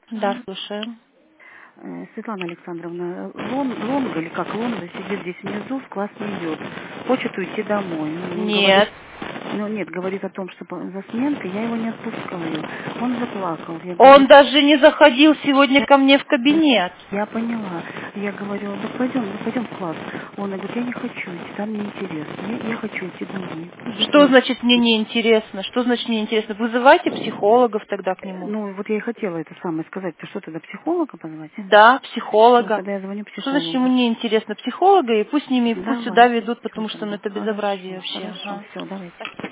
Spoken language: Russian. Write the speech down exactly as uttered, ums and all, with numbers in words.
Да, слушаем. Э, Светлана Александровна, Лон, Лонга, или как Лонга, сидит здесь внизу, в класс не идет. Хочет уйти домой. Он говорит, Нет. ну нет, говорит о том, что по- за сменкой я его не отпускаю. Он заплакал. Я Он говорю, даже не заходил сегодня ко мне в я, кабинет. я поняла. Я говорю, да пойдем, ну пойдем в класс. Он говорит, я не хочу идти, там неинтересно. Я, я хочу идти домой. Что Зачем? значит мне неинтересно? Что значит неинтересно? Вызывайте психологов тогда к нему. Ну, вот я и хотела это самое сказать. Ты что, тогда психолога позвать? Да, Ну, психолога. тогда я звоню Что значит ему психологу. неинтересно? Психолога, и пусть с ними, пусть сюда Давайте. ведут, Всё потому что ну, тогда. это безобразие Хорошо, вообще. хорошо. Ага. Все, давайте.